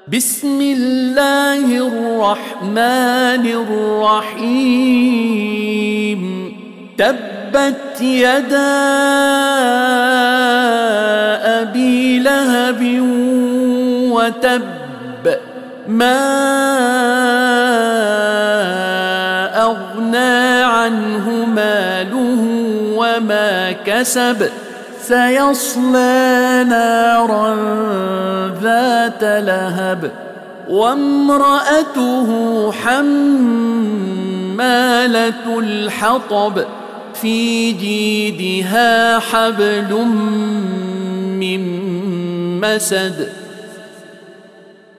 بسم الله الرحمن الرحيم تبت يدا أبي لهب وتب ما أغنى عنه ماله وما كسب سيصلى نارا ذات لهب وامرأته حمالة الحطب في جيدها حبل من مسد